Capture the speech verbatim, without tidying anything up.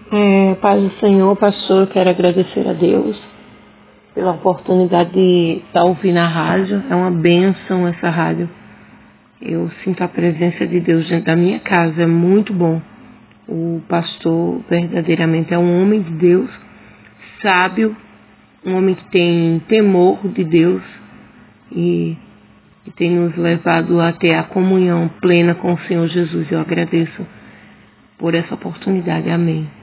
É, Paz do Senhor, pastor, eu quero agradecer a Deus pela oportunidade de estar ouvindo a rádio. É uma bênção essa rádio. Eu sinto a presença de Deus dentro da minha casa, é muito bom. O pastor verdadeiramente é um homem de Deus, sábio, um homem que tem temor de Deus e que tem nos levado a ter a comunhão plena com o Senhor Jesus. Eu agradeço por essa oportunidade. Amém.